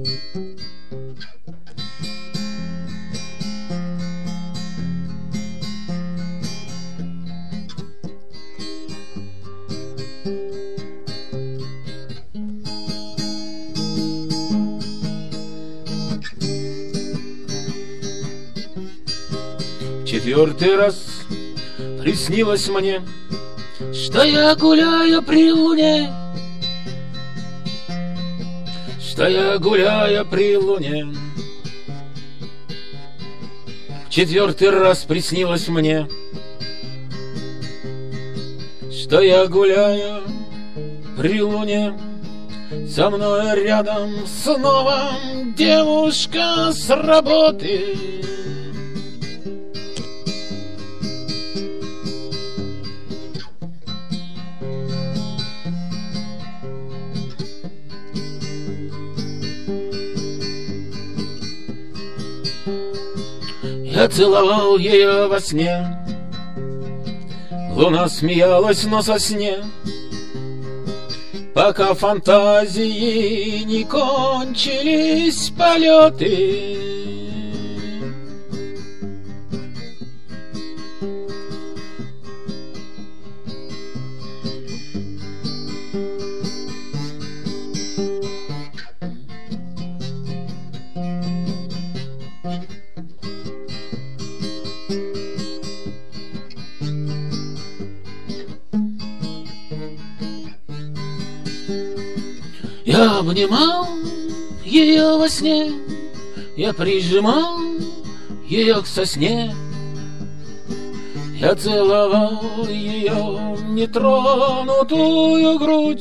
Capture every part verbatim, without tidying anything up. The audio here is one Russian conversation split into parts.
Четвертый раз приснилось мне, что я гуляю при луне, что я гуляю при луне. Четвертый раз приснилось мне, что я гуляю при луне. Со мной рядом снова девушка с работы. Я целовал ее во сне, луна смеялась, но со сне, пока фантазии не кончились полеты. Я обнимал ее во сне, я прижимал ее к сосне, я целовал ее нетронутую грудь.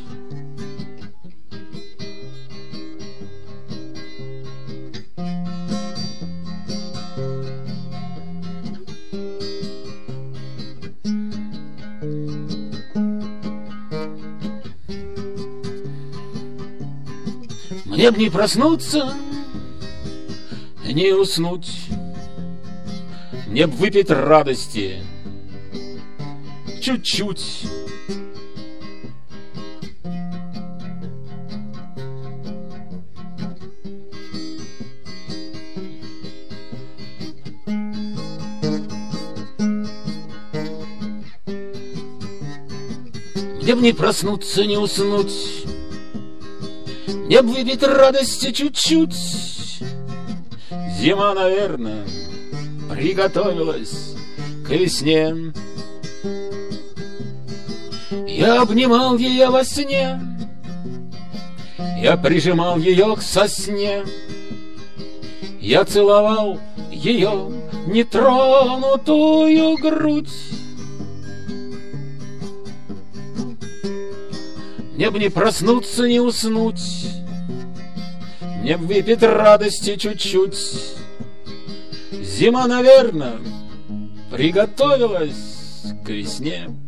Мне б не проснуться, не уснуть, мне б выпить радости чуть-чуть. Мне б не проснуться, не уснуть, мне б выпить радости чуть-чуть. Зима, наверное, приготовилась к весне. Я обнимал ее во сне, я прижимал ее к сосне, я целовал ее нетронутую грудь. Мне б не проснуться, не уснуть, мне б выпить радости чуть-чуть. Зима, наверное, приготовилась к весне.